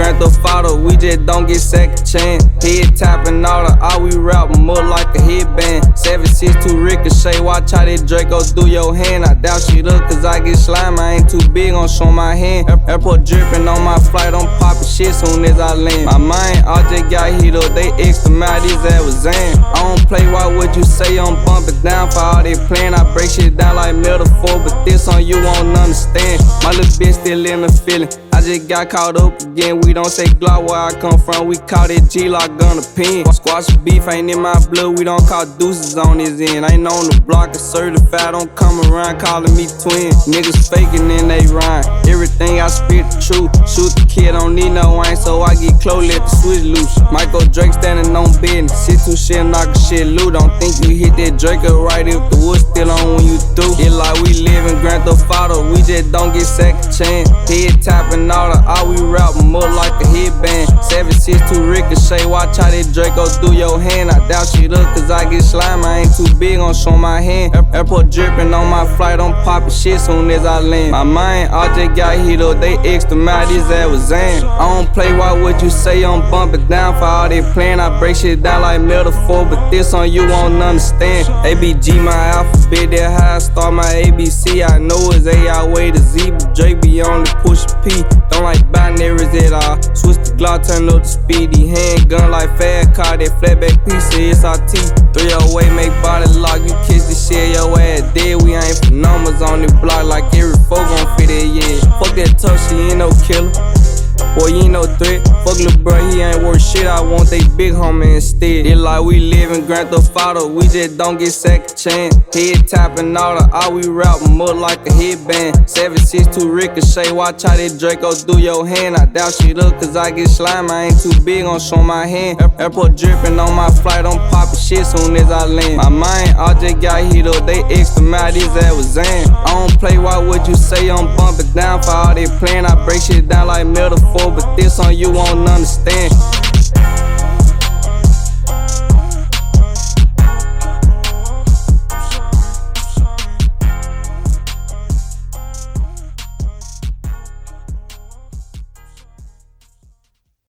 Grand Theft Auto, we just don't get second chance. Head tapping all we rap more like a headband. 762 Ricochet, watch how that Draco through your hand. I doubt she look cause I get slime, I ain't too big on show my hand. Airport dripping on my flight, I'm popping shit soon as I land. My mind all just got heat up, they extra mad, his ass was Zan. I don't play, why would you say I'm bumping down for all they plan? I break shit down like metaphor, but this on you won't understand. My little bitch still in the feeling, I just got caught up again. We don't say Glock where I come from, we call it G-Lock gun a pin. Squash beef ain't in my blood, we don't call deuces on his end. Ain't on the block, a certified, don't come around calling me twin. Niggas faking and they rhyme, everything I spit the truth. Shoot the kid, don't need no wine, so I get close, let the switch loose. Michael Drake standing on business, sit too shit, knock a shit loot. Don't think you hit that Draco right if the wood still on when you through. It like we live in Grand Theft Auto, we just don't get second chance. Head tapping all we rap more like a headband. 762 Ricochet, watch how that Draco through your hand. I doubt she look cause I get slime, I ain't too big on show my hand. Airport dripping on my flight, I'm popping shit soon as I land. My mind all just got heat up, they extra mad, his ass was Zan. I don't play, why would you say I'm bumping down for all they plan? I break shit down like metaphor, but this on you won't understand. ABG my alphabet, that how I start my ABC. I know it's A all way to Z, but Drake be only pushing P. Don't like binaries at all. Switch the Glock, turn up the speedy. Handgun like fast car, that flatback piece of SRT. 308 make body lock, you kiss the shit, your ass dead. We ain't for numbers on the block like every folk gon' fit it, yeah. Fuck that tough, she ain't no killer. Boy, you ain't no threat. Fuck lil' bro, he ain't worth shit. I want they big homie instead. It like we live in Grand Theft Auto, we just don't get second chance. Head tapping all we rap more like a headband. 762 Ricochet, watch how that Draco through your hand. I doubt she look cause I get slime, I ain't too big on show my hand. Airport dripping on my flight, I'm popping shit soon as I land. My mind all just got heat up, they extra mad, his ass was Zan. I don't play, why would you say I'm bumping down for all they plan? I break shit down like metaphor, but this on you won't understand.